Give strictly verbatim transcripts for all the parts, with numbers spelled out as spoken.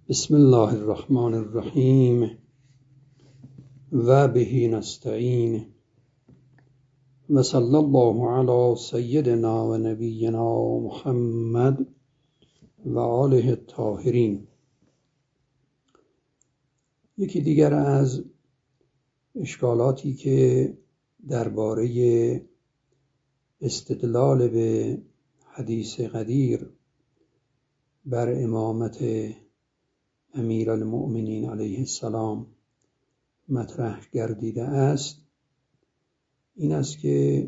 بسم الله الرحمن الرحیم و به نستعین و صلی الله علی سیدنا و نبینا محمد و آله الطاهرین. یکی دیگر از اشکالاتی که درباره استدلال به حدیث قدیر بر امامت امیرالمؤمنین علیه السلام مطرح گردیده است این است که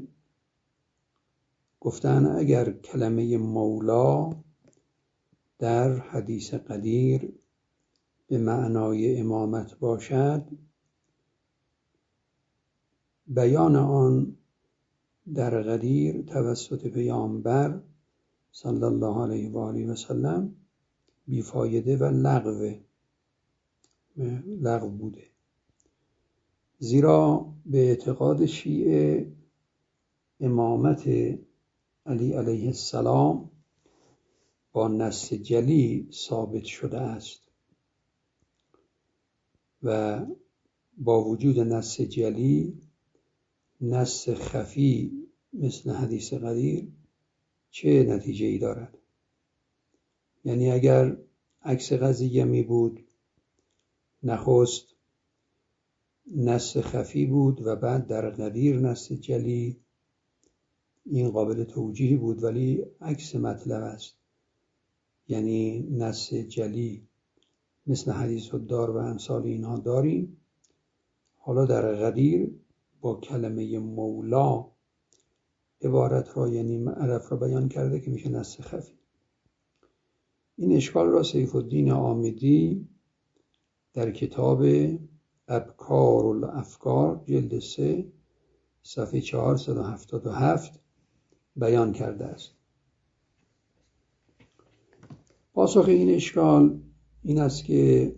گفتن اگر کلمه مولا در حدیث قدیر به معنای امامت باشد، بیان آن در قدیر توسط پیامبر صلی الله علیه و آله و سلم بیفایده و لغو لغو بوده، زیرا به اعتقاد شیعه امامت علی علیه السلام با نص جلی ثابت شده است و با وجود نص جلی نص خفی مثل حدیث قدیر چه نتیجه‌ای دارد؟ یعنی اگر عکس قضیه می بود، نخست نص خفی بود و بعد در قدیر نص جلی، این قابل توجیه بود، ولی عکس مطلب است. یعنی نص جلی مثل حدیث الدار و امثال اینها داریم، حالا در قدیر با کلمه مولا عبارت را یعنی معرف را بیان کرده که میشه نص خفی. این اشکال را سیف الدین عامدی در کتاب ابکار الافکار جلد سه صفحه چهارصد و هفتاد و هفت بیان کرده است. پاسخ این اشکال این است که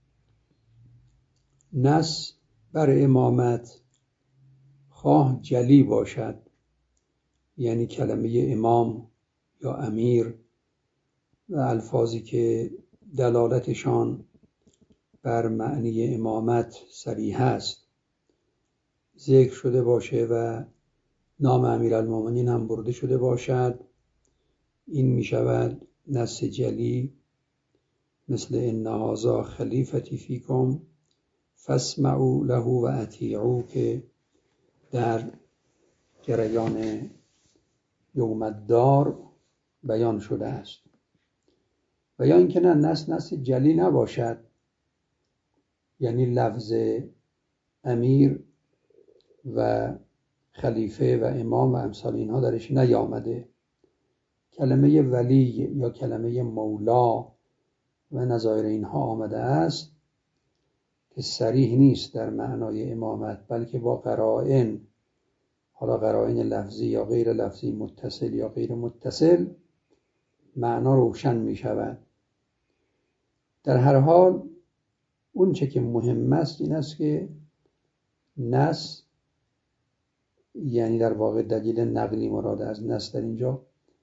نص بر امامت خواه جلی باشد، یعنی کلمه امام یا امیر و الفاظی که دلالتشان بر معنی امامت صریح است ذکر شده باشه و نام امیرالمؤمنین هم برده شده باشد، این می شود نص جلی مثل ان هذا خلیفتی فیکم فاسمعوا له و اطیعوا که در جریان یوم الدار بیان شده است. و یا اینکه نه نص نص جلی نباشد، یعنی لفظ امیر و خلیفه و امام و امثال اینها درش نیامده، کلمه ولی یا کلمه مولا و نظایر اینها آمده است که صریح نیست در معنای امامت، بلکه با قرائن، حالا قرائن لفظی یا غیر لفظی، متصل یا غیر متصل، معنا روشن می شود. در هر حال اون چه که مهم است این است که نص، یعنی در واقع دلیل نقلی مراد از نص در اینجا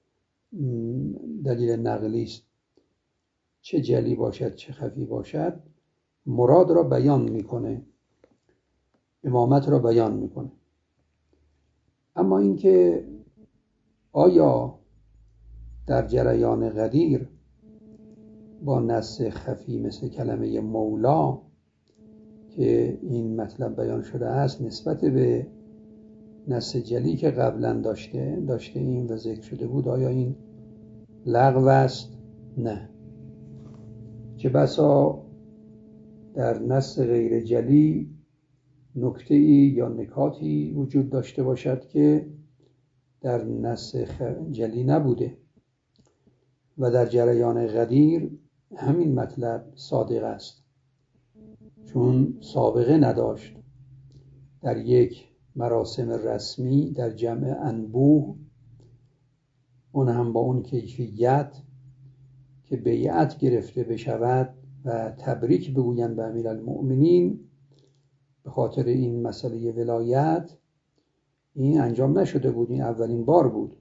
دلیل نقلی است، چه جلی باشد چه خفی باشد، مراد را بیان میکنه، امامت را بیان میکنه. اما اینکه آیا در جریان قدیر با نص خفی مثل کلمه مولا که این مطلب بیان شده است نسبت به نص جلی که قبلا داشته داشته این و ذکر شده بود، آیا این لغو است؟ نه. چه بسا در نص غیر جلی نکته‌ای یا نکاتی وجود داشته باشد که در نص جلی نبوده و در جریان قدیر همین مطلب صادق است، چون سابقه نداشت. در یک مراسم رسمی در جمع انبوه، اون هم با اون کیفیت که بیعت گرفته بشود و تبریک بگویند به امیرالمؤمنین به خاطر این مسئله ولایت، این انجام نشده بود، این اولین بار بود،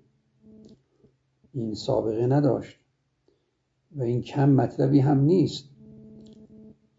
این سابقه نداشت و این کم مطلبی هم نیست.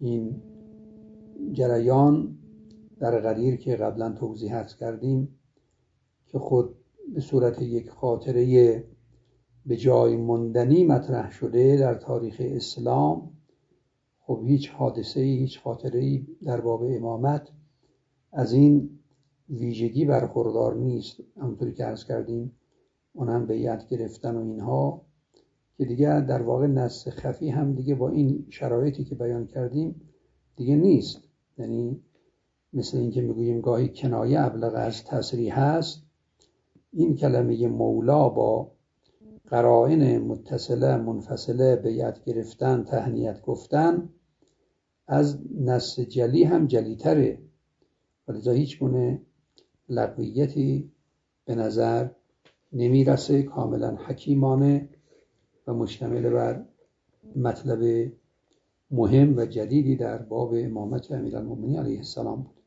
این جریان در غدیر که قبلا توضیح عرض کردیم که خود به صورت یک خاطره به جای ماندنی مطرح شده در تاریخ اسلام، خب هیچ حادثه هیچ خاطره‌ای در باب امامت از این ویژگی برخوردار نیست. همونطوری که عرض کردیم اون هم بیعت گرفتن و اینها که دیگه در واقع نص خفی هم دیگه با این شرایطی که بیان کردیم دیگه نیست. یعنی مثل این که میگوییم گاهی کنایه ابلغ از تصریح هست، این کلمه مولا با قرائن متصله منفصله بیعت گرفتن تهنیت گفتن از نص جلی هم جلیتره، ولذا هیچ گونه لغویتی به نظر نمیرسه، کاملا حکیمانه و مشتمل بر مطلب مهم و جدیدی در باب امامت امیرالمومنین علیه السلام بود.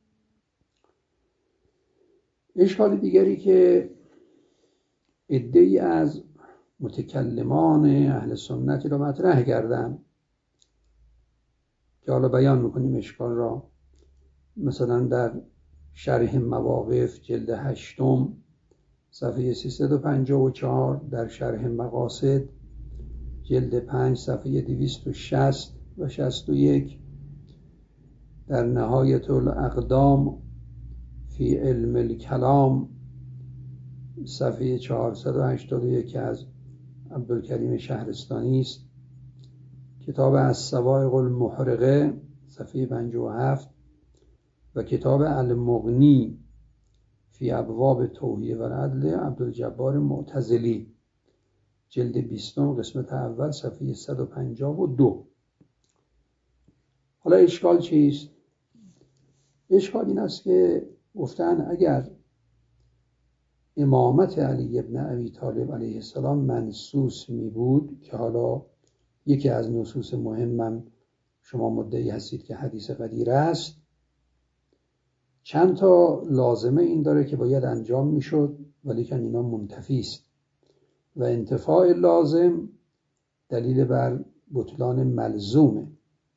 اشکال دیگری که عده‌ای از متکلمان اهل سنتی را مطرح کردن که حالا بیان میکنیم اشکال را، مثلا در شرح مواقف جلد هشتم صفحه سیصد و پنجاه و چهار، در شرح مقاصد جلد پنج صفحه دویست و شصت و شصت و یک، در نهایت الاقدام فی علم الکلام صفحه چهارصد و هشتاد و یک از عبدالکریم شهرستانی است، کتاب الصواعق المحرقه صفحه پنجاه و هفت و کتاب المغنی فی ابواب توحید و العدل عبدالجبار معتزلی جلد بیستم قسمت اول صفحه صد و پنجاه و دو. حالا اشکال چیست؟ اشکال این است که گفتن اگر امامت علی ابن ابی طالب علیه السلام منصوص می بود، که حالا یکی از نصوص مهمم شما مدعی هستید که حدیث غدیر است، چند تا لازمه این داره که باید انجام می شد ولیکن اینا منتفی است و انتفاع لازم دلیل بر بطلان ملزومه.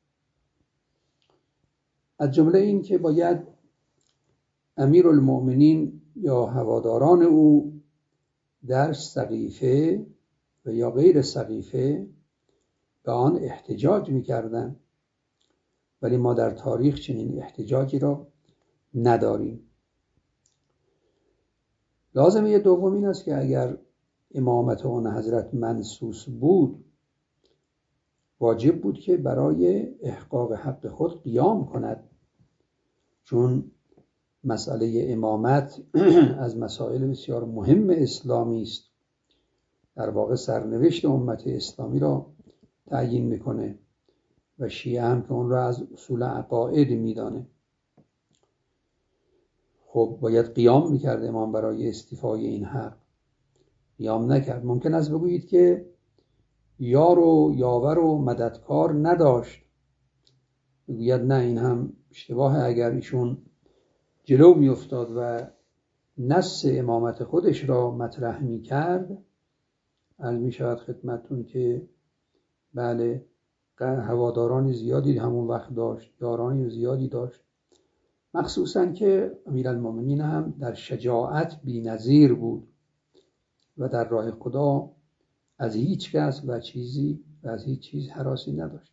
از جمله این که باید امیرالمؤمنین یا هواداران او در سقیفه و یا غیر سقیفه به آن احتجاج می‌کردند، ولی ما در تاریخ چنین احتجاجی را نداریم. لازمه دوم این است که اگر امامت آن حضرت منصوص بود، واجب بود که برای احقاق حق خود قیام کند، چون مسئله امامت از مسائل بسیار مهم اسلامی است، در واقع سرنوشت امت اسلامی را تعیین میکنه و شیعه هم که اون را از اصول عقاید میدانه. خب باید قیام میکرد امام برای استیفای این حق، قیام نکرد. ممکن است بگویید که یار و یاور و مددکار نداشت، بگوید نه این هم اشتباهه، اگر ایشون جلو می افتاد و نص امامت خودش را مطرح می کرد، عرض می شود خدمتون که بله هوادارانی زیادی همون وقت داشت، یارانی زیادی داشت، مخصوصا که امیرالمومنین هم در شجاعت بی نظیر بود و در راه خدا از هیچ کس و چیزی و از هیچ چیز هراسی نداشت.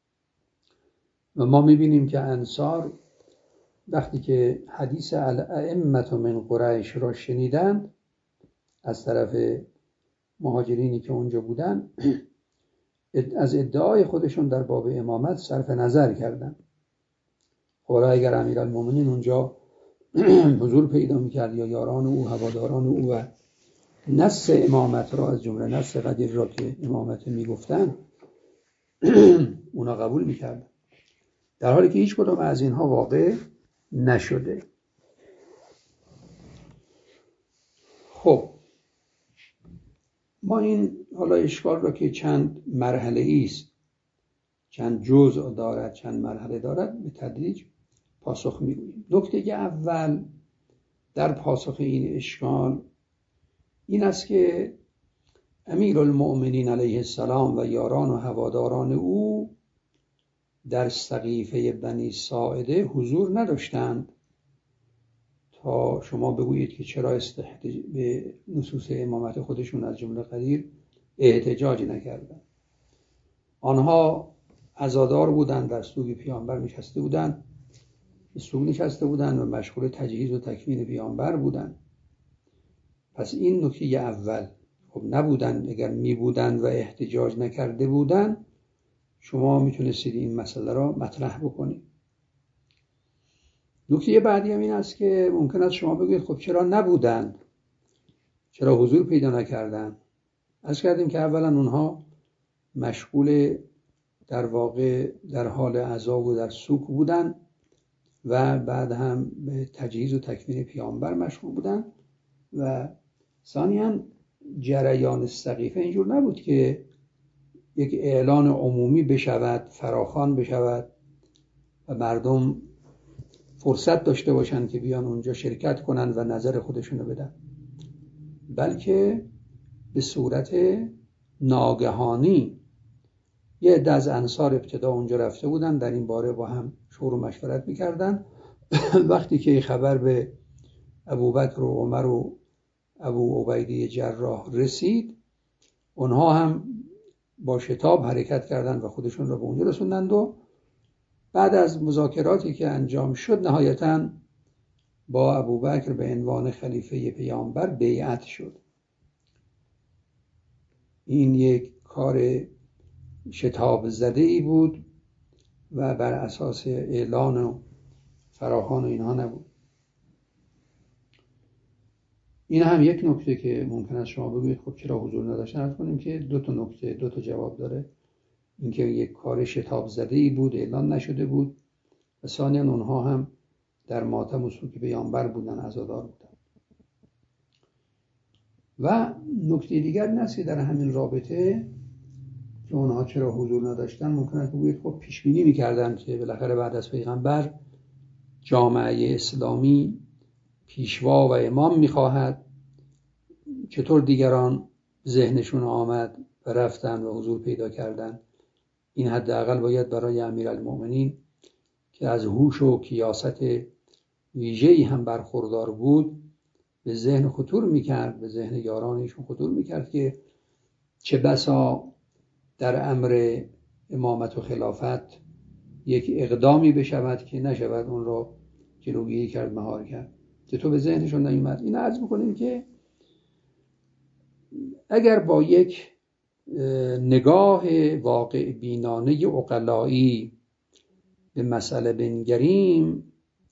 و ما می بینیم که انصار وقتی که حدیث الائمة من قریش را شنیدند از طرف مهاجرینی که اونجا بودن، از ادعای خودشون در باب امامت صرف نظر کردند. حالا اگر امیرالمومنین اونجا حضور پیدا میکرد یا یاران او هواداران او و نص امامت را از جمله نص غدیر را که امامت میگفتن اونا قبول میکردن، در حالی که هیچ کدام از اینها واقع نشده. خب ما این حالا اشکال را که چند مرحله است، چند جزء دارد، چند مرحله دارد، به تدریج پاسخ میگوییم. نکته اول در پاسخ این اشکال این است که امیرالمؤمنین علیه السلام و یاران و هواداران او در سقیفه بنی ساعده حضور نداشتند تا شما بگویید که چرا استحتج... به نصوص امامت خودشون از جمله قدیر احتجاج نکردند. آنها عزادار بودند، در سوگ پیامبر نشسته بودند، به سوگ نشسته بودند و مشغول تجهیز و تکفین پیامبر بودند. پس این نکته اول. خب نبودند، اگر می بودند و احتجاج نکرده بودند شما میتونستید این مسئله را مطرح بکنید. نکته بعدی هم این است که ممکن است شما بگید خب چرا نبودند، چرا حضور پیدا نکردند. عرض کردیم که اولا اونها مشغول در واقع در حال عزا و در سوگ بودند و بعد هم به تجهیز و تکفین پیامبر مشغول بودند و ثانیاً جریان سقیفه اینجور نبود که یک اعلان عمومی بشود، فراخوان بشود و مردم فرصت داشته باشند که بیان اونجا شرکت کنند و نظر خودشون رو بدن، بلکه به صورت ناگهانی یه عده از انصار ابتدا اونجا رفته بودن، در این باره با هم شور و مشورت میکردن. وقتی که خبر به ابوبکر و عمر و ابو عبیده جراح رسید، اونها هم با شتاب حرکت کردند و خودشون رو به اونجا رسوندند و بعد از مذاکراتی که انجام شد نهایتاً با ابوبکر به عنوان خلیفه پیامبر بیعت شد. این یک کار شتاب زده ای بود و بر اساس اعلان و فراخوان و اینها نبود. این هم یک نکته که ممکن است شما بگویید خب چرا حضور نداشتن. عرض کنیم که دو تا نکته دو تا جواب داره. اینکه یک کار شتاب زده ای بود، اعلان نشده بود، و ثانیاً اونها هم در ماتم و سوگ پیامبر بودن، عزادار بودن. و نکته دیگر این است که در همین رابطه که اونها چرا حضور نداشتن ممکن است بگویید خب پیش بینی می‌کردند که بالاخره بعد از پیغمبر جامعه اسلامی پیشوا و امام می‌خواهد. چطور دیگران ذهنشون آمد و رفتن و حضور پیدا کردن، این حداقل باید برای امیرالمؤمنین که از هوش و کیاست ویژه‌ای هم برخوردار بود به ذهن خطور میکرد، به ذهن یارانشون خطور میکرد که چه بسا در امر امامت و خلافت یک اقدامی بشود که نشود اون رو جلوگیری کرد، مهار کرد. چطور به ذهنشون نیومد. این عرض میکنیم که اگر با یک نگاه واقع بینانه عقلایی به مسئله بنگریم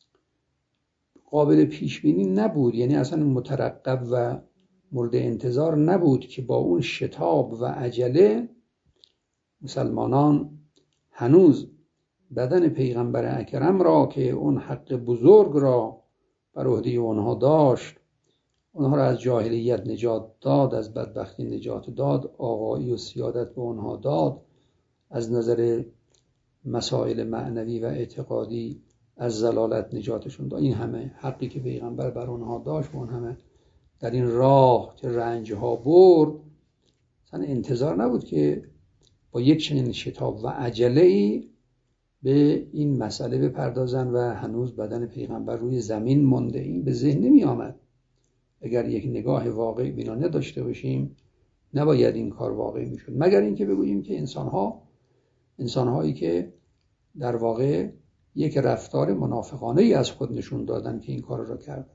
قابل پیش بینی نبود، یعنی اصلا مترقب و مورد انتظار نبود که با اون شتاب و عجله مسلمانان هنوز بدن پیغمبر اکرم را که اون حق بزرگ را بر عهده اونها داشت، اونها را از جاهلیت نجات داد، از بدبختی نجات داد، آقایی و سیادت به اونها داد، از نظر مسائل معنوی و اعتقادی از ضلالت نجاتشون داد. این همه حقی که پیغمبر بر اونها داشت و اون همه در این راه که رنجها برد، اصلا انتظار نبود که با یک چنین شتاب و عجله‌ای به این مسئله بپردازن و هنوز بدن پیغمبر روی زمین مونده. این به ذهن نمی آمد. اگر یک نگاه واقعی بینانه داشته باشیم نباید این کار واقعی میشد، مگر اینکه بگوییم که انسان‌ها انسان‌هایی که در واقع یک رفتار منافقانه ای از خود نشون دادن که این کار را کردن.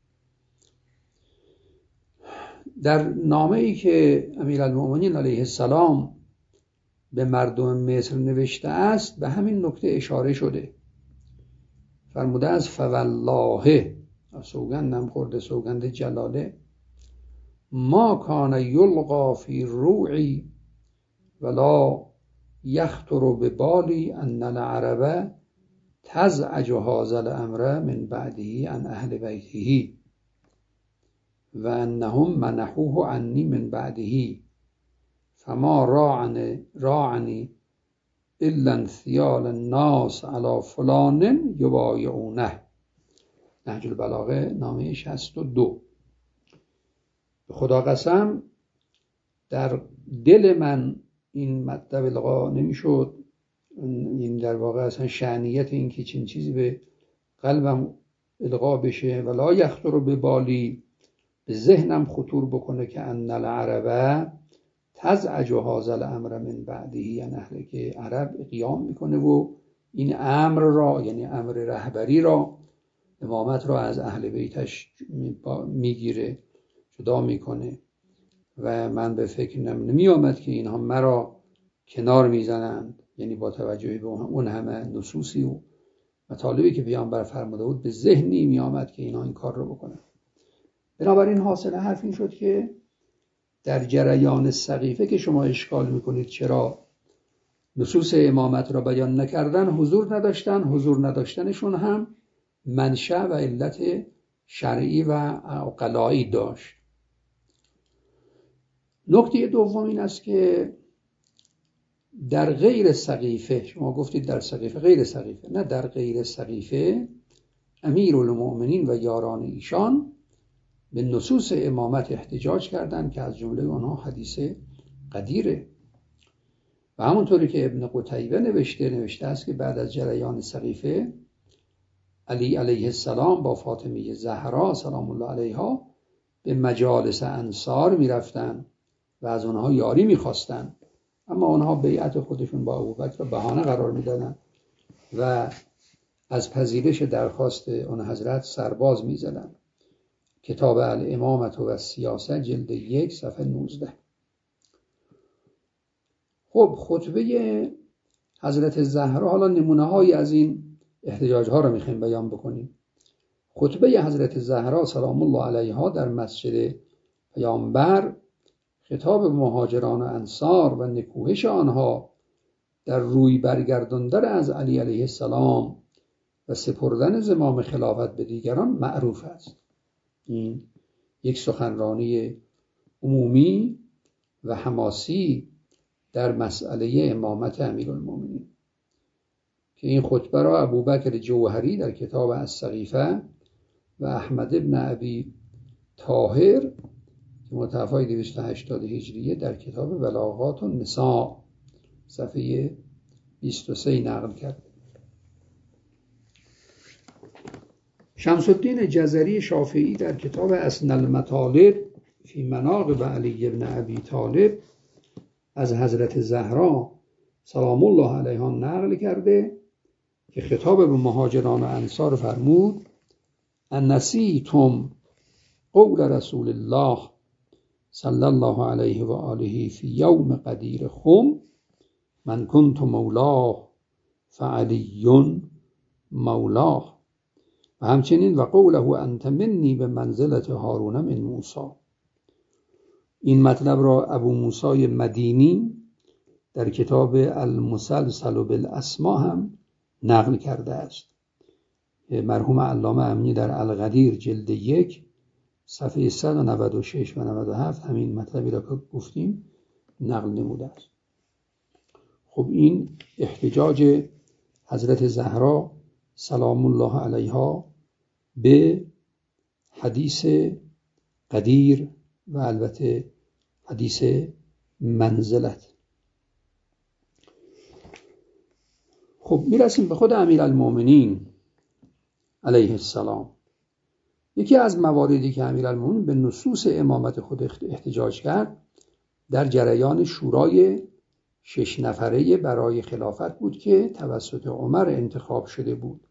در نامه‌ای که امیرالمؤمنین علیه السلام به مردم مصر نوشته است به همین نکته اشاره شده. فرموده است فوالله، سوگندم خورده، سوگند جلاله، ما کان یلقا فی روعی ولا یخطر ببالی ان العرب تزعج هذا الامر من بعده عن اهل بیته و انهم منحوه عنی من بعده فما راعنی راعنی الا انثیال الناس علی فلان یبایعونه. نهج البلاغه نامه شصت و دو. به خدا قسم در دل من این مطلب القا نمیشد این در واقع اصلا شأنیت این که چین چیزی به قلبم القا بشه ولا یخطر به بالی، به ذهنم خطور بکنه که ان العرب تزعج هذا الامر من بعده، یعنی اهل که عرب قیام میکنه و این امر را، یعنی امر رهبری را، امامت را از اهل بیتش میگیره، جدا میکنه و من به فکر نمی آمد که اینها مرا کنار میزنند، یعنی با توجه به اون همه نصوصی و مطالبی که پیامبر فرموده بود به ذهنی می آمد که اینها این کار رو بکنن. بنابراین حاصل حرف این شد که در جریان سقیفه که شما اشکال میکنید چرا نصوص امامت را بیان نکردن، حضور نداشتن، حضور نداشتنشون هم منشأ و علت شرعی و عقلایی داشت. نکته دوم این است که در غیر سقیفه، شما گفتید در سقیفه، غیر سقیفه، نه، در غیر سقیفه امیرالمؤمنین و یاران ایشان به نصوص امامت احتجاج کردند که از جمله آنها حدیث قدیره و همونطوری که ابن قتیبه نوشته نوشته است که بعد از جریان سقیفه علی علیه السلام با فاطمه زهرا سلام الله علیها به مجالس انصار می رفتن و از آنها یاری می خواستن، اما آنها بیعت خودشون با ابوبکر را بهانه قرار می دادن و از پذیرش درخواست آن حضرت سرباز می زدن. کتاب الامامت و السیاست جلد یک صفحه نوزده. خب خطبه حضرت زهرا، حالا نمونه هایی از این احتجاج ها رو میخوایم بیان بکنیم. خطبه حضرت زهرا سلام الله علیها در مسجد پیامبر خطاب مهاجران و انصار و نکوهش آنها در روی برگرداندن از علی علیه السلام و سپردن زمام خلافت به دیگران معروف است. این یک سخنرانی عمومی و حماسی در مسئله امامت امیرالمومنین که این خطبه را ابوبکر جوهری در کتاب السقیفه و احمد ابن ابی طاهر که متوفای دویست و هشتاد هجریه در کتاب بلاغات النساء صفحه بیست و سه نقل کرد. شمس الدین جزری شافعی در کتاب اسن المطالب فی مناقب علی ابن ابی طالب از حضرت زهرا سلام الله علیها نقل کرده که خطاب به مهاجران و انصار فرمود: انسیتم قول رسول الله صلی الله علیه و آله فی یوم قدیر خم من کنت مولاه فعلی مولاه، و همچنین و قوله انت منی به منزلت هارون من موسی. این مطلب را ابو موسی مدینی در کتاب المسلسل بالاسما هم نقل کرده است. مرحوم علامه امینی در القدیر جلد یک صفحه صد و نود و شش و نود و هفت همین مطلبی را که گفتیم نقل نموده است. خب این احتجاج حضرت زهرا سلام الله علیها به حدیث قدیر و البته حدیث منزلت. خب میرسیم به خود امیرالمومنین علیه السلام. یکی از مواردی که امیرالمومنین به نصوص امامت خود احتجاج کرد در جریان شورای شش نفره برای خلافت بود که توسط عمر انتخاب شده بود.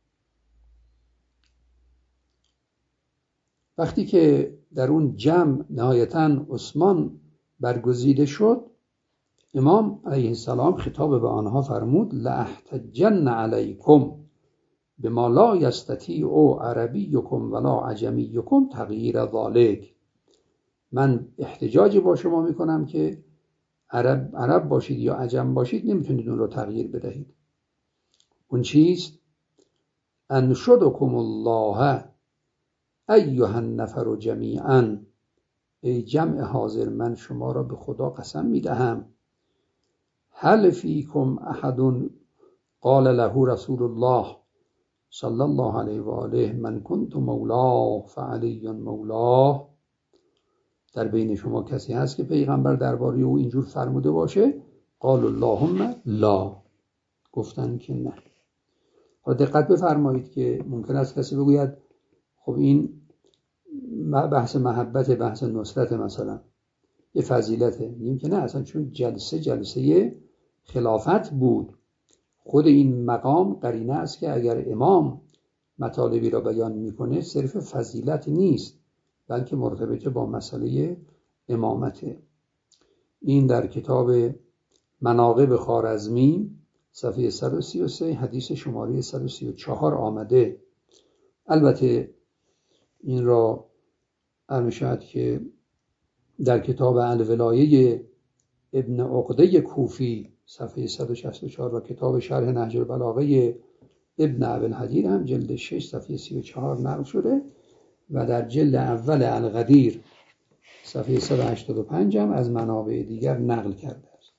وقتی که در اون جمع نهایتاً عثمان برگزیده شد، امام علیه السلام خطاب به آنها فرمود: لأحتجن علیکم بما لا یستطیع عربیکم ولا عجمیکم تغییر ذالک. من احتجاج با شما میکنم که عرب عرب باشید یا عجم باشید نمیتونید اون رو تغییر بدهید. اون چیست؟ انشدکم الله ایها النفر جمیعا، ای جمع حاضر من شما را به خدا قسم میدهم. هل فیکم احد قال له رسول الله صلی الله علیه و آله من کنت مولاه فعلی مولاه، در بین شما کسی هست که پیغمبر درباره او اینجور فرموده باشه؟ قال اللهم لا. گفتن که نه. حالا دقت بفرمایید که ممکن است کسی بگوید خب این بحث محبت، بحث نصرت مثلا یه فضیلته. میگیم که نه، اصلا چون جلسه جلسه خلافت بود، خود این مقام قرینه است که اگر امام مطالبی را بیان میکنه صرف فضیلت نیست، بلکه مرتبط با مسئله امامته. این در کتاب مناقب خوارزمی صفحه صد و سی و سه حدیث شماره صد و سی و چهار آمده. البته این را عرض شد که در کتاب الولایه ابن عقده کوفی صفحه صد و شصت و چهار و کتاب شرح نهج البلاغه ابن ابوالهدیر هم جلد شش صفحه سی و چهار نقل شده و در جلد اول الغدیر صفحه صد و هشتاد و پنج هم از منابع دیگر نقل کرده است.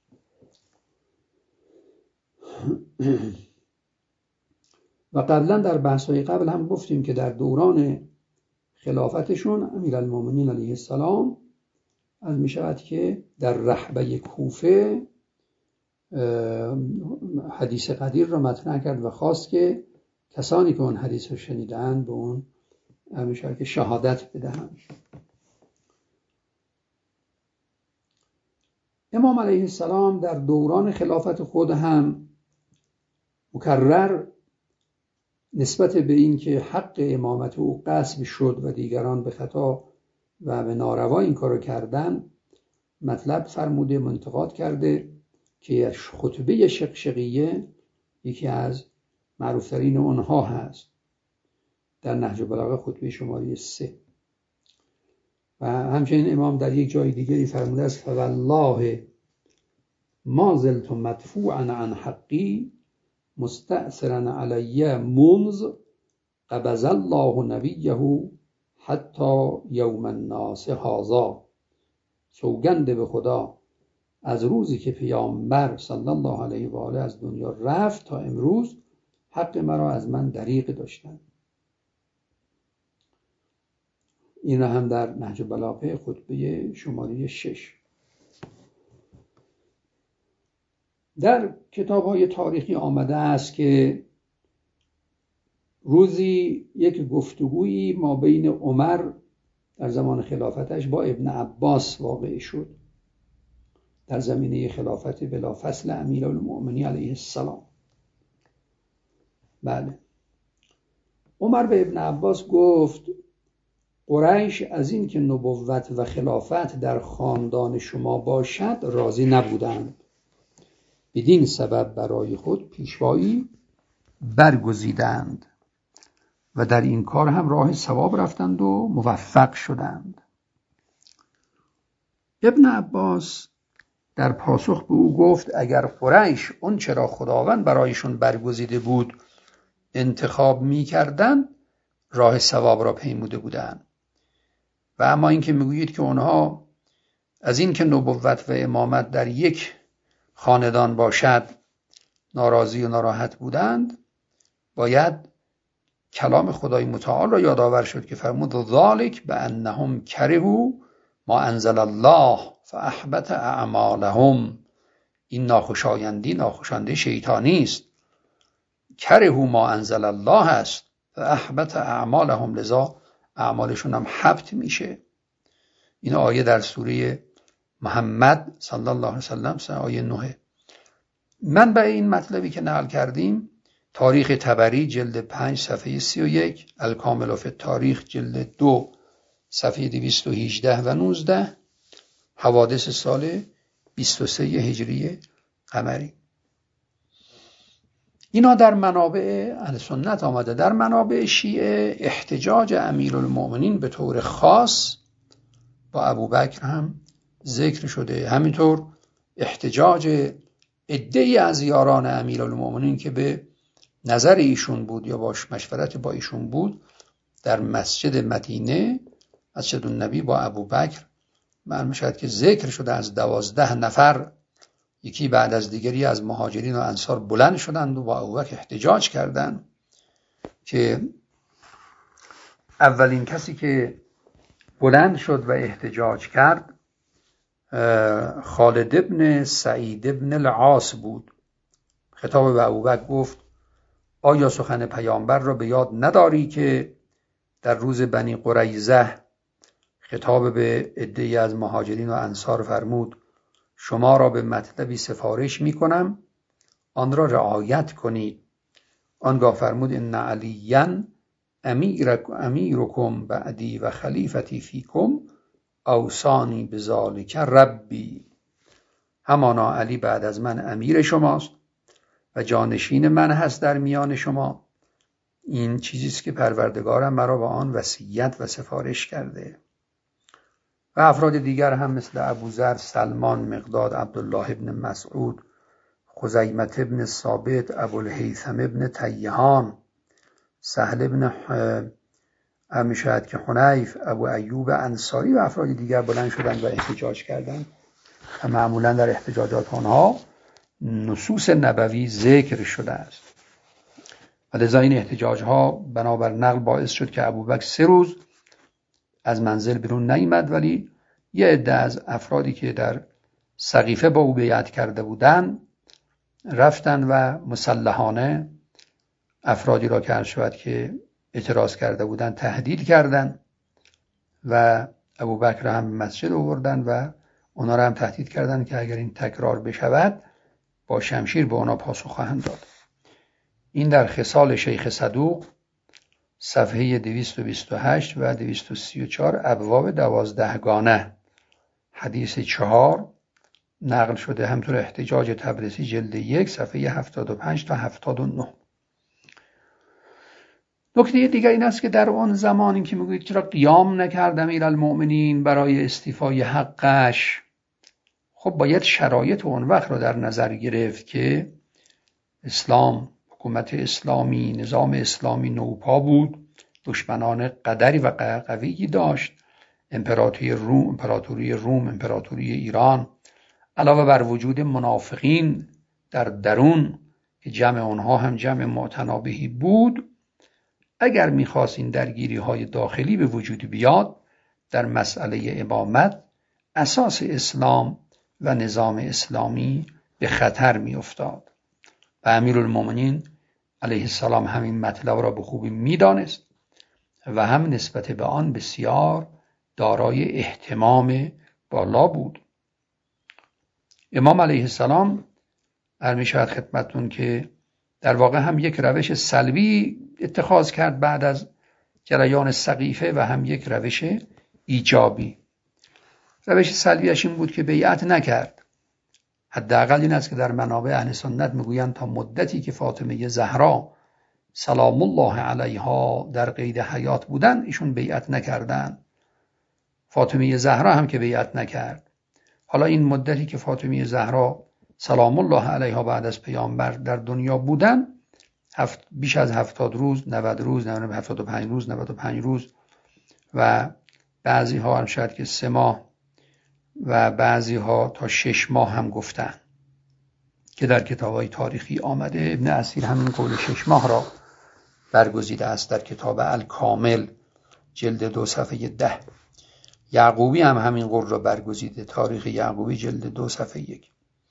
و قبلا در بحث‌های قبل هم گفتیم که در دوران خلافتشون امیرالمومنین علیه السلام از می شود که در رحبه کوفه حدیث قدیر را مطرح کرد و خواست که کسانی که اون حدیث رو شنیدن به اون می شود که شهادت بدهند. امام علیه السلام در دوران خلافت خود هم مکرر نسبت به این که حق امامت او غصب شد و دیگران به خطا و به ناروا این کارو کردن مطلب فرموده، منتقاد کرده که خطبه شقشقیه یکی از معروفترین اونها هست در نهج البلاغه، خطبه شماره سه. و همچنین امام در یک جای دیگری فرموده است فوالله ما زلت مدفوعا عن حقی مستأثرا علی منذ قبض الله نبیه حتی یوم الناس هذا. سوگند به خدا از روزی که پیامبر صلی الله علیه و آله از دنیا رفت تا امروز حق مرا از من دریغ داشتند. این هم در نهج البلاغه خطبه شماره شش. در کتاب‌های تاریخی آمده است که روزی یک گفتگویی ما بین عمر در زمان خلافتش با ابن عباس واقع شد در زمینه خلافت بلافصل امیرالمؤمنین علیه السلام. بله، عمر به ابن عباس گفت قریش از این که نبوت و خلافت در خاندان شما باشد راضی نبودند، بدین سبب برای خود پیشوایی برگزیدند و در این کار هم راه ثواب رفتند و موفق شدند. ابن عباس در پاسخ به او گفت اگر قریش اون چرا خداوند برایشون برگزیده بود انتخاب می کردن راه ثواب را پیموده بودند، و اما این که میگویید که اونها از این که نبوت و امامت در یک خاندان باشد ناراضی و ناراحت بودند، باید کلام خدای متعال را یادآور شد که فرمود ذالک بانهم کرهوا ما انزل الله فاحبط اعمالهم. این ناخوشایندی ناخوشایندی شیطانی است. کرهوا ما انزل الله است فاحبط اعمالهم، لذا اعمالشون هم حبط میشه. این آیه در سوره محمد صلی الله علیه وسلم آیه نه. منبع این مطلبی که نقل کردیم تاریخ طبری جلد پنج صفحه سی و یک، الکامل فی التاریخ جلد دو صفحه دویست و هجده و نوزده، حوادث سال بیست و سه هجری قمری. اینا در منابع اهل سنت آمده. در منابع شیعه احتجاج امیرالمؤمنین به طور خاص با ابوبکر هم ذکر شده، همینطور احتجاج عده‌ای از یاران امیرالمؤمنین که به نظر ایشون بود یا باش مشورت با ایشون بود در مسجد مدینه مسجد النبی با ابوبکر معلوم شد که ذکر شده از دوازده نفر یکی بعد از دیگری از مهاجرین و انصار بلند شدند و با ابوبکر احتجاج کردند که اولین کسی که بلند شد و احتجاج کرد خالد ابن سعید ابن العاص بود. خطاب به ابوبکر گفت آیا سخن پیامبر را به یاد نداری که در روز بنی قریظه خطاب به عده‌ای از مهاجرین و انصار فرمود شما را به مطلبی سفارش می کنم آن را رعایت کنید. آنگاه فرمود ان علیاً امیرکم بعدی و خلیفتی فیکم اوصانی بذالک ربی. همانا علی بعد از من امیر شماست و جانشین من هست در میان شما. این چیزی است که پروردگارم مرا با آن وصیت و سفارش کرده. و افراد دیگر هم مثل ابوذر، سلمان، مقداد، عبدالله ابن مسعود، خزیمة ابن ثابت، ابوالهیثم ابن تیهان، سهل ابن میشد که حنیف، ابو ایوب انصاری و افراد دیگر بلند شدند و احتجاج کردند و معمولا در احتجاجات آنها نصوص نبوی ذکر شده است. و لذا این احتجاج ها بنابر نقل باعث شد که ابوبکر سه روز از منزل بیرون نیامد، ولی یه عده از افرادی که در سقیفه با او بیعت کرده بودند رفتن و مسلحانه افرادی را که عرض شد که اعتراض کرده بودند تهدید کردند و ابوبکر را هم مسجد آوردند و اونا را هم تهدید کردند که اگر این تکرار بشود با شمشیر به اونا پاسخ خواهند داد. این در خصال شیخ صدوق صفحه دویست و بیست و هشت و دویست و سی و چهار ابواب دوازدهگانه حدیث چهار نقل شده. همطور احتجاج تبریزی جلد یک صفحه هفتاد و پنج تا هفتاد و نه. نکته دیگر این است که در اون زمانی که میگوید چرا قیام نکرد امیرالمؤمنین برای استیفای حقش، خب باید شرایط اون وقت رو در نظر گرفت که اسلام، حکومت اسلامی، نظام اسلامی نوپا بود، دشمنان قدری و قویی داشت، امپراتوری روم، امپراتوری روم، امپراتوری ایران، علاوه بر وجود منافقین در درون که جمع آنها هم جمع معتنابهی بود. اگر می‌خواست این درگیری های داخلی به وجود بیاد در مسئله امامت، اساس اسلام و نظام اسلامی به خطر می‌افتاد و امیرالمؤمنین علیه السلام همین مطلب را به خوبی می‌دانست و هم نسبت به آن بسیار دارای اهتمام بالا بود. امام علیه السلام عرض می‌شود خدمتتون که در واقع هم یک روش سلبی اتخاذ کرد بعد از جریان سقیفه و هم یک روش ایجابی. روش سلبیش این بود که بیعت نکرد. حداقل این است که در منابع اهل سنت میگویند تا مدتی که فاطمه زهرا سلام الله علیها در قید حیات بودن ایشون بیعت نکردن. فاطمه زهرا هم که بیعت نکرد. حالا این مدتی که فاطمه زهرا سلام الله علیها بعد از پیامبر در دنیا بودن هفت بیش از هفتاد روز، نود روز، هفتاد و پنج روز، نود و پنج روز و بعضی ها هم شاید که سه ماه و بعضی ها تا شش ماه هم گفتن که در کتاب‌های تاریخی آمده. ابن اسیر همین قول شش ماه را برگزیده است در کتاب الکامل جلد دو صفحه ده. یعقوبی هم همین قول را برگزیده، تاریخ یعقوبی جلد دو صفحه یک.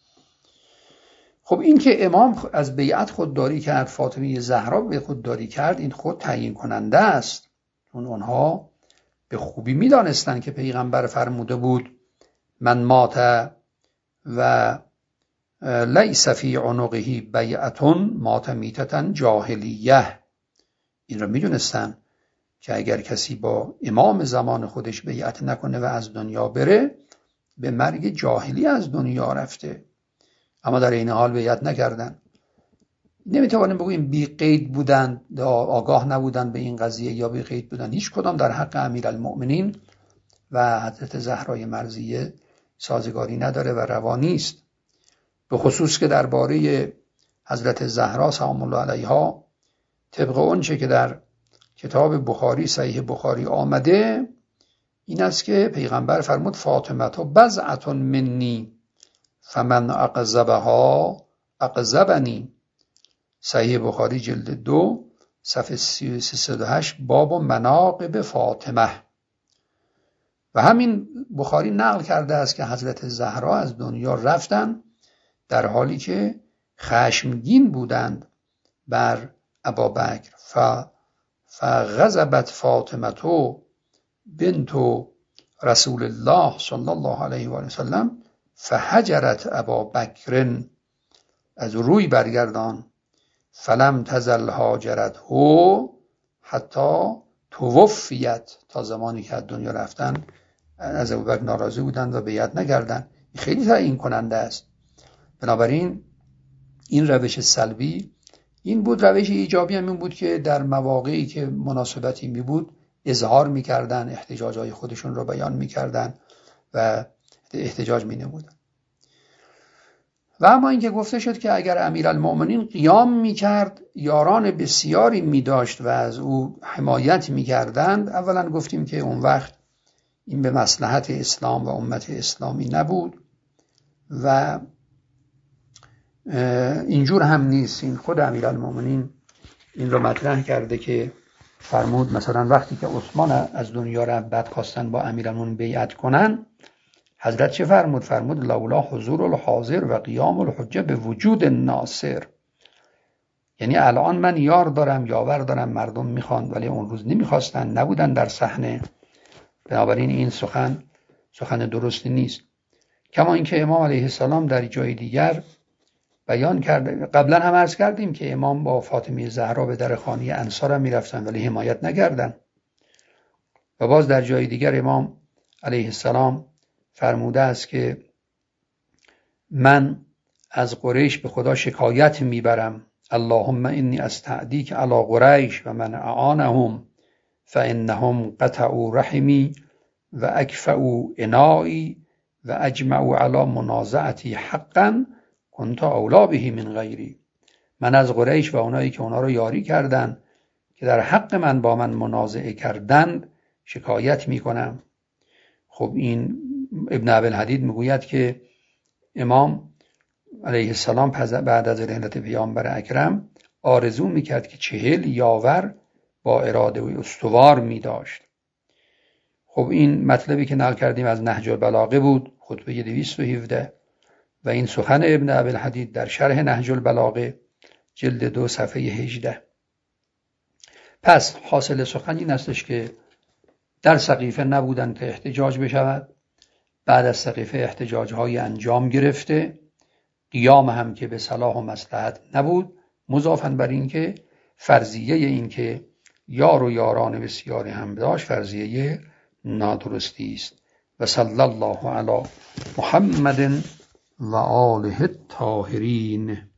خب این که امام از بیعت خودداری کرد، فاطمه زهرا به خودداری کرد، این خود تعیین کننده است. چون اونها به خوبی می‌دانستند که پیغمبر فرموده بود من مات و لیس فی عنقه بیعتون مات میتة جاهلیه. این را می‌دونستند که اگر کسی با امام زمان خودش بیعت نکنه و از دنیا بره به مرگ جاهلی از دنیا رفته، اما در این حال بیعت نکردن. نمیتوانیم بگوییم بی قید بودند، آگاه نبودند به این قضیه یا بی قید بودند. هیچ کدام در حق امیرالمؤمنین و حضرت زهرای مرضیه سازگاری نداره و روا نیست. به خصوص که درباره حضرت زهرا سلام الله علیها طبق اونچه که در کتاب بخاری صحیح بخاری آمده این است که پیغمبر فرمود فاطمه تو بضعة منی فمن اقذبها اقذبنی. صحیح بخاری جلد دو صفحه سیصد و هشت باب مناقب فاطمه. و همین بخاری نقل کرده است که حضرت زهرا از دنیا رفتن در حالی که خشمگین بودند بر ابابکر. ف فغضبت فاطمه بنت رسول الله صلی الله علیه و آله وسلم فهجرت ابابکر، از روی برگردان. فلم تزل هاجرت هو حتی توفیت، تا زمانی که از دنیا رفتن از ابوبکر ناراضی بودند و بیعت نکردند. خیلی تعیین کننده است. بنابراین این روش سلبی این بود. روش ایجابی هم این بود که در مواقعی که مناسبتی می بود اظهار می کردن، احتجاجات خودشون رو بیان می کردن و احتجاج می نمودن. و اما اینکه گفته شد که اگر امیرالمؤمنین قیام می کرد، یاران بسیاری می داشت و از او حمایت می کردند، اولا گفتیم که اون وقت این به مصلحت اسلام و امت اسلامی نبود و اینجور هم نیست. این خود امیرالمؤمنین این رو مطرح کرده که فرمود مثلا وقتی که عثمان از دنیا رفت بعد خواستن با امیرالمؤمنین بیعت کنن، حضرت چه فرمود؟ فرمود لولا حضور الحاضر و قیام الحجه به وجود ناصر. یعنی الان من یار دارم، یاور دارم، مردم میخوان، ولی اون روز نمیخواستن، نبودن در صحنه. بنابراین این سخن سخن درستی نیست. کما اینکه امام علیه السلام در جای دیگر بیان کرده، قبلا هم عرض کردیم که امام با فاطمه زهرا به در خانه انصار هم میرفتن ولی حمایت نکردن. و باز در جای دیگر امام علیه السلام فرموده است که من از قریش به خدا شکایت میبرم، اللهم انی استعدیک علی قریش و من اعانهم فانهم قطعوا رحمی و اکفؤا انایی و اجمعوا علی منازعتی حقا کنت اولا به من غیری. من از قریش و اونایی که اونا رو یاری کردن که در حق من با من منازعه کردند شکایت میکنم. خب این ابن ابی‌الحدید میگوید که امام علیه السلام بعد از رحلت پیامبر اکرم آرزو میکرد که چهل یاور با اراده و استوار میداشت. خب این مطلبی که نقل کردیم از نهج البلاغه بود، خطبه دویست و هفده، و این سخن ابن ابی‌الحدید در شرح نهج البلاغه جلد دو صفحه هجده. پس حاصل سخن این استش که در سقیفه نبودن که احتجاج بشود. بعد از سقیفه احتجاج های انجام گرفته، قیام هم که به صلاح و مصلحت نبود، مضافاً بر این که فرضیه این که یار و یاران بسیاری هم داشت فرضیه نادرستی است. و صلی الله علی محمد و آله الطاهرین.